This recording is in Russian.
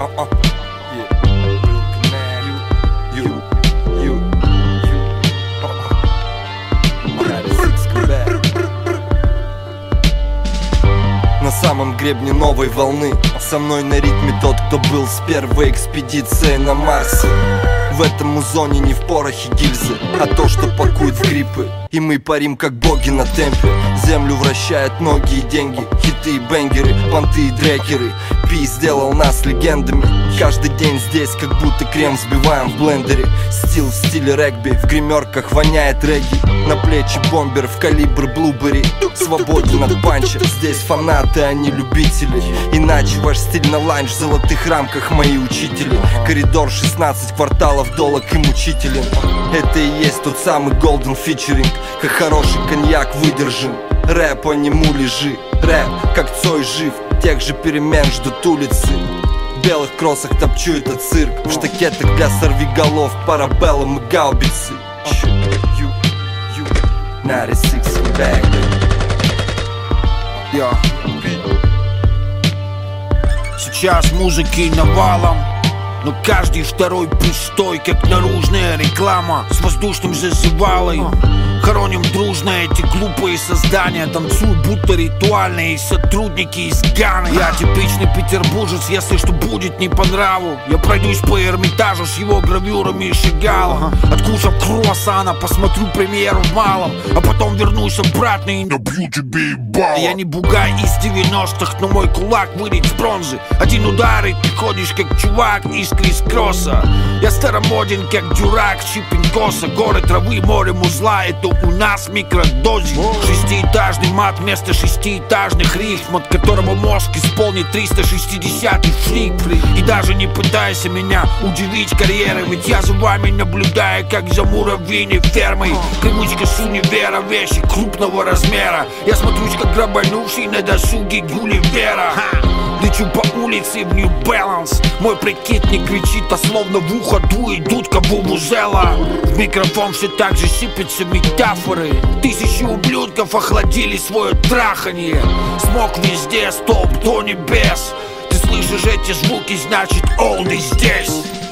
На самом гребне новой волны со мной на ритме тот, кто был с первой экспедицией на Марсе. В этом музоне не в порохе гильзы, а то, что пакуют в гриппы. И мы парим как боги на темпе. Землю вращают ноги и деньги, хиты и бенгеры, понты и дрекеры. Пи сделал нас легендами. Каждый день здесь как будто крем взбиваем в блендере. Стил в стиле регби, в гримерках воняет регги. На плечи бомбер в калибр блубери. Свободен от панча, здесь фанаты, а не любители. Иначе ваш стиль на ланч в золотых рамках, мои учители. Коридор 16 кварталов долог и мучителен. Это и есть тот самый golden featuring. Как хороший коньяк выдержан. Рэп, а не муляжи. Рэп, как Цой жив. Тех же перемен ждут улицы. В белых кроссах топчу этот цирк. В штакетах для сорвиголов, парабеллум и гаубицы. 96 back. Сейчас музыки навалом, но каждый второй пустой, как наружная реклама с воздушным зазывалой. Хороним дружно эти глупые создания. Танцуют будто ритуальные сотрудники из Ганы. Я типичный петербуржец, если что будет не по нраву. Я пройдусь по Эрмитажу с его гравюрами и Шагала. Откушав круассана, посмотрю премьеру в малом, а потом вернусь обратно и набью тебе ебало. Я не бугай из 90-х, но мой кулак вырит из бронзы. Один удар и ты ходишь как чувак из крисс-кросса. Я старомоден как дюрак, чипинкоса. Горы травы, море музла, это у нас микродозис. Шестиэтажный мат вместо шестиэтажных рифм, от которого мозг исполнит 360-й флип. И даже не пытайся меня удивить карьерой, ведь я за вами наблюдаю, как за муравьиной фермой. Привычка с универа, вещи крупного размера. Я смотрюсь, как грабанувший на досуге Гулливера. Лечу по улице в New Balance. Мой прикид не кричит, а словно в ухо дует дудка вувузела. В микрофон все так же сыпятся метафоры. Тысячи ублюдков охладили свое траханье. Смог везде, столб до небес. Ты слышишь эти звуки, значит олды здесь.